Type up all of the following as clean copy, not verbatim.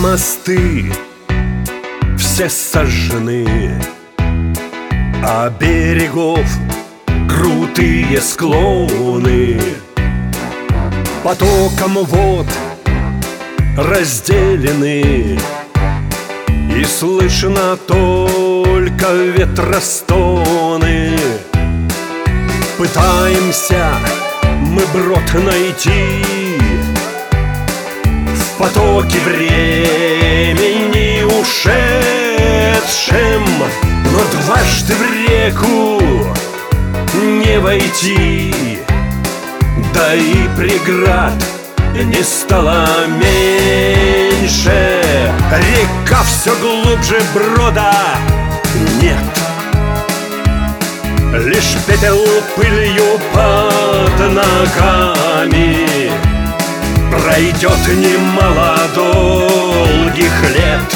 мосты все сожжены, а берегов крутые склоны потоком вод разделены, и слышно только ветростоны. Пытаемся мы брод найти в потоке времени ушедшем, но дважды в реку не войти, да и преград не стало меньше. Река все глубже, брода нет, лишь пепел пылью под ногами. Пройдет немало долгих лет,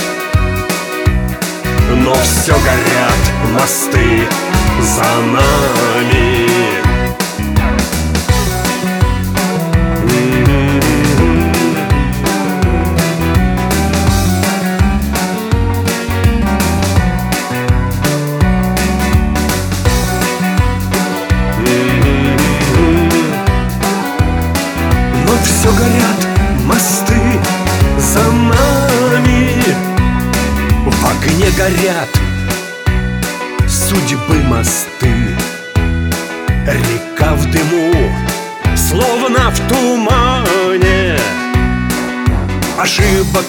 но все горят мосты за нами. Все горят мосты за нами, в огне горят судьбы мосты. Река в дыму, словно в тумане, ошибок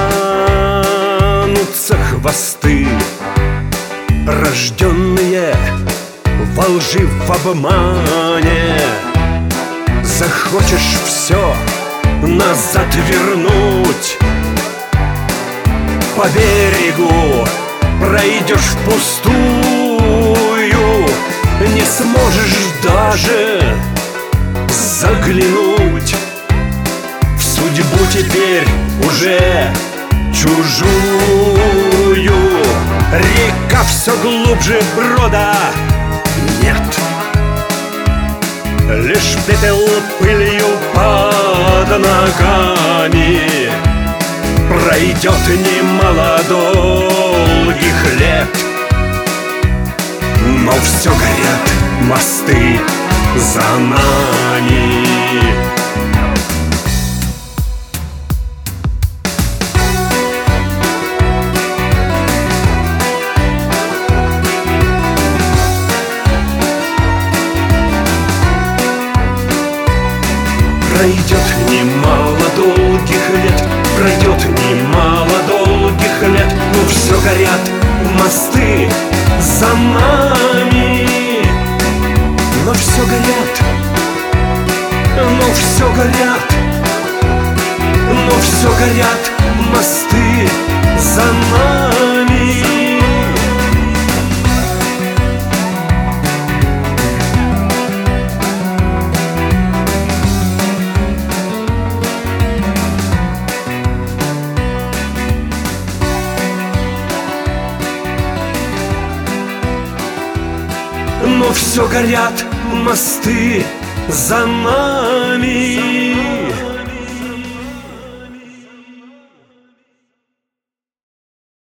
тянутся хвосты, рожденные во лжи, в обмане. Захочешь все назад вернуть, по берегу пройдешь впустую, не сможешь даже заглянуть в судьбу теперь уже чужую. Река все глубже, брода нет, лишь пепел пылью под ногами. Пройдет немало долгих лет, но все горят мосты за нами. Пройдет немало долгих лет, пройдет немало долгих лет, но все горят мосты за нами. Но все горят, но все горят, но все горят мосты за нами. Но все горят мосты за нами.